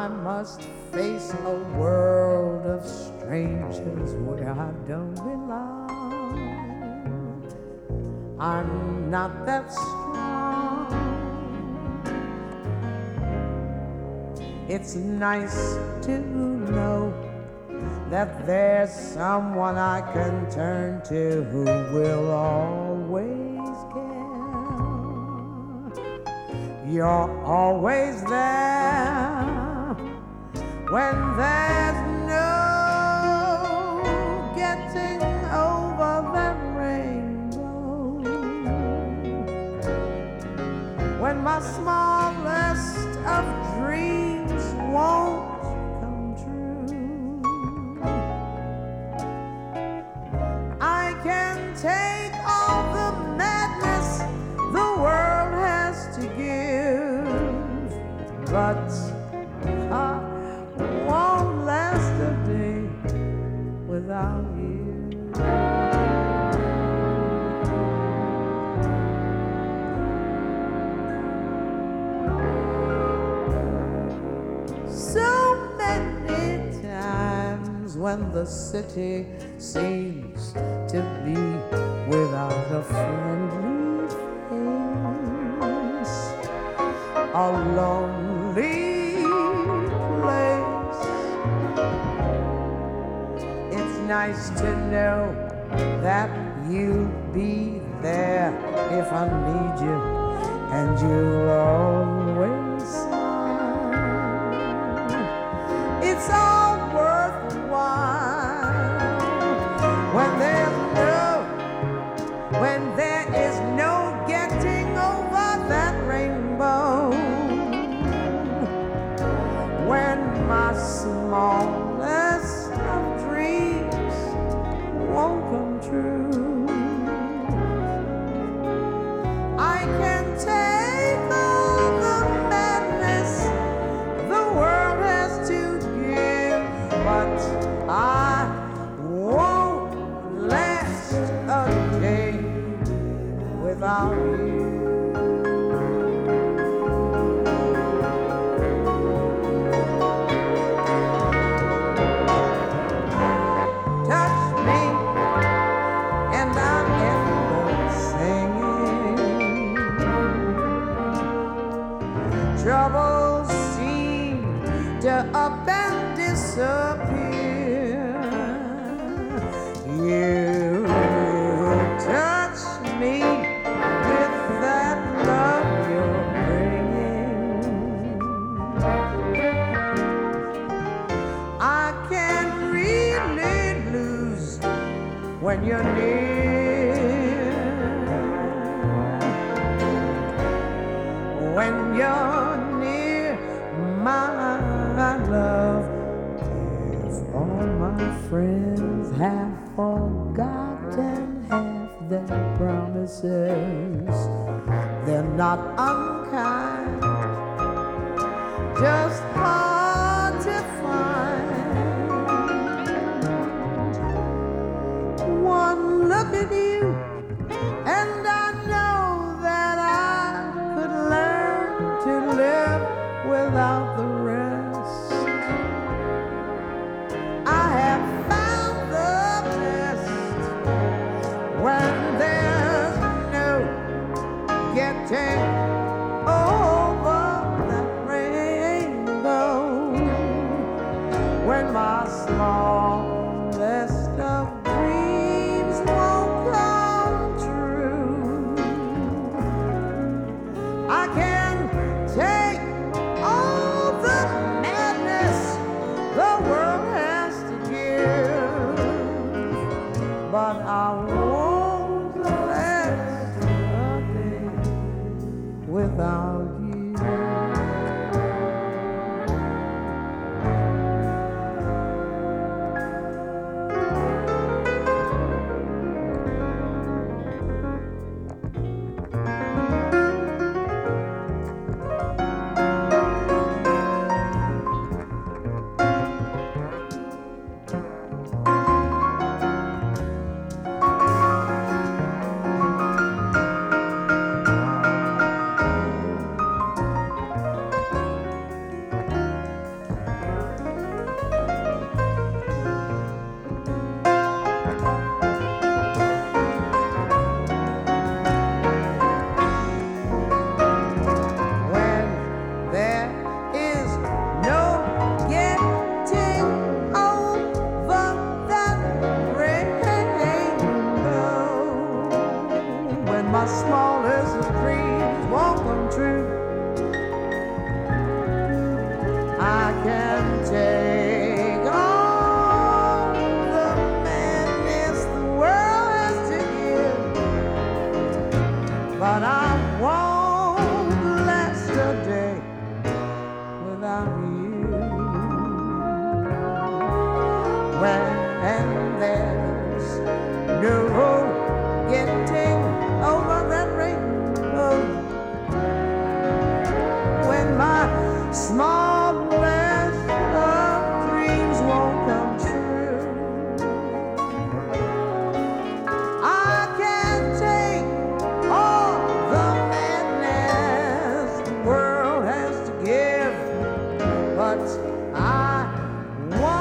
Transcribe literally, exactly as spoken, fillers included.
I must face a world of strangers where I don't belong. I'm not that strong. It's nice to know that there's someone I can turn to who will always care. You're always there when there's no getting over that rainbow. When my smallest of dreams won't come true, I can take all the madness the world has to give, but I won't last a day without you. So many times when the city seems to be without a friendly face, a lonely place, it's nice to know that you'll be there if I need you, and you'll always smile. It's all worthwhile when there's no, when there is no getting over that rainbow. When my smallest of dreams won't come true, I can take all the madness the world has to give, but I won't last a day without you. Touch me and I'll end up singing. Troubles seem to up and disappear. You touch me with that love you're bringing. I can't really lose when you're near. When you're near, my love, if all my friends have forgotten half their promises, they're not unkind, just hard to find. One look at you and I know that I could learn to live without the rest. I have found the best when there's no getting over that rainbow. When my smallest of dreams won't come true, I can take all the madness the world has to give, but I won't last a day without you. I